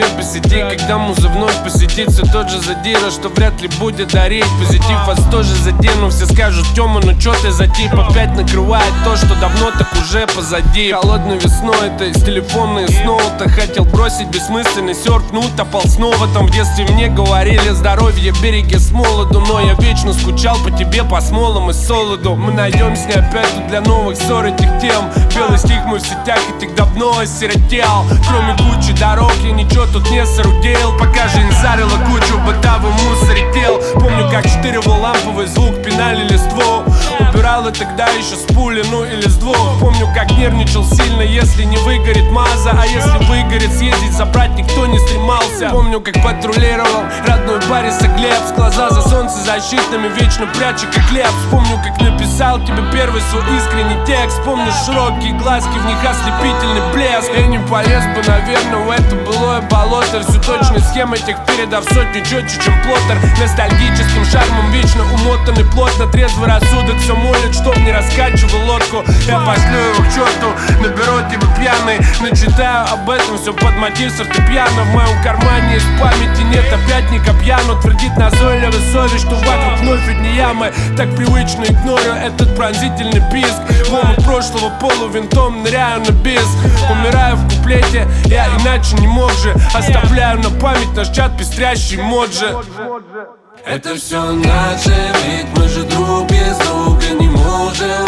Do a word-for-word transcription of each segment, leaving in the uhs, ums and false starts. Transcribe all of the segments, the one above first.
тебе по сети, когда муза вновь посетит все тот же задира, что вряд ли будет дарить позитив. Вас тоже задену, все скажут: Тёма, ну чё ты за тип? Опять накрывает то, что давно так уже позади. Холодной весной это из телефона и снова-то хотел бросить бессмысленный серф, ну топал снова. Там в детстве мне говорили: здоровье береги с молоду, но я вечно скучал по тебе, по смолам и солоду. Мы найдем с ней опять тут для новых ссор этих тем. Белый стих мой в сетях этих давно осиротел. Кроме кучи дорог я ничего тут не соорудил, пока жизнь зарила кучу бытовой мусорител. Помню, как штыревал ламповый звук, пинали листву. Убирала тогда еще с пули, ну или с двух. Помню, как нервничал сильно, если не выгорит маза. А если выгорит, съездить забрать никто не стремался. Помню, как патрулировал родной Бориса Глебс, глаза за солнцезащитными вечно пряча как хлеб. Вспомню, как написал тебе первый свой искренний текст. Помню широкие глазки, в них ослепительный блеск. Я не полез бы, наверное, в это былое болото. Всю точную схему этих передав сотню четче, чем плоттер. Ностальгическим шармом вечно умотанный плотно. Трезвый рассудок все молит, чтоб не раскачивал лодку. Я пошлю его к черту, наберу тебя пьяный. Начитаю об этом все под мотив фортепиано. В моем кармане из памяти нет опять ни копья, но твердит назойливая совесть, что вокруг вновь одни ямы. Так привычно игнорю этот пронзительный писк. В омут прошлого полувинтом ныряю на бис. Умираю в куплете, я иначе не мог же. Оставляю на память наш чат пестрящий моджи. Это все наше, ведь мы же друг без друга не можем.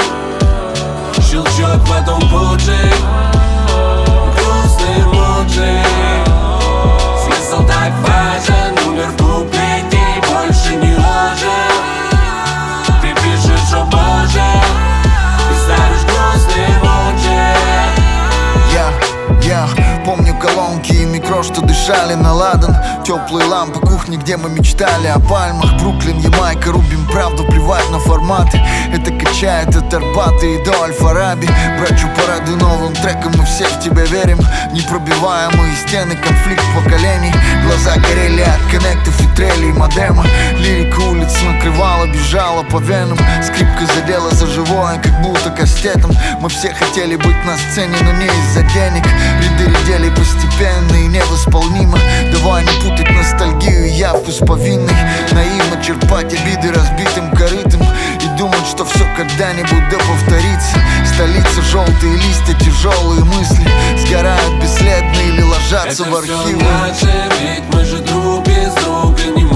Щелчок, потом поджиг, грустный эмоджи. Смысл так важен, умер в куплете и больше не ожил. Ты пишешь: о боже, и ставишь грустный эмоджи. Я, я помню колонки и микро, что дышали на ладан. Теплые лампы кухни, где мы мечтали о пальмах. Бруклин, Ямайка, рубим правду, плевать на форматы. Это качает от Арбата и до Аль-Фараби. Брачу парады новым треком, мы все в тебя верим. Непробиваемые стены, конфликт поколений. Глаза горели от коннектов и трелей модема. Лирика улиц накрывала, бежала по венам. Скрипка задела за живое, как будто кастетом. Мы все хотели быть на сцене, но не из-за денег. Ряды редели постепенно и невосполнимо. Давай не путать ностальгию и явку с повинной. Наивно черпать обиды разбитым корытом и думать, что все когда-нибудь да повторится. Столица, желтые листья, тяжелые мысли сгорают бесследно или ложатся Это в архивы. все наше, ведь мы же друг без друга не